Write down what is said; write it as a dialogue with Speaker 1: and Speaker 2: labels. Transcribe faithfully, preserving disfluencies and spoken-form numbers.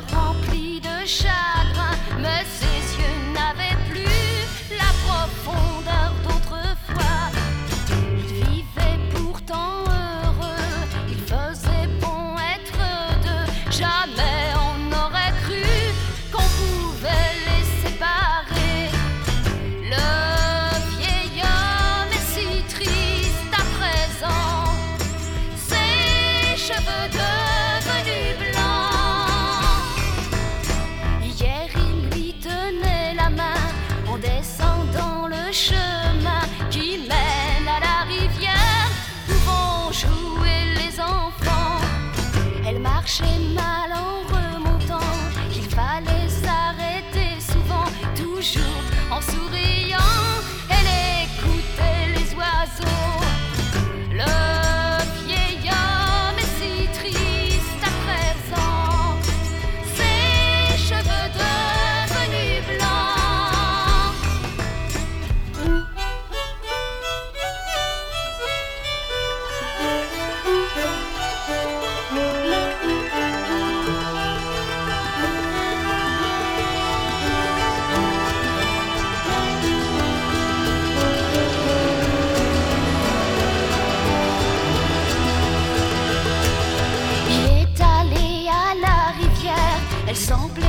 Speaker 1: rempli de chagrin, mais ses yeux n'avaient plus la profondeur d'autrefois. Il vivait pourtant heureux, il faisait bon être deux. Jamais on n'aurait cru qu'on pouvait les séparer. Le vieil homme est si triste à présent, ses cheveux devenus blancs. Hier il lui tenait la main en descendant le chemin qui mène à la rivière où vont jouer les enfants. Elle marchait mal en remontant, il fallait s'arrêter souvent, toujours en souriant. Elle écoutait les oiseaux. Le vieil homme est si triste à présent, ses cheveux devenus blancs. Il est allé à la rivière, elle semblait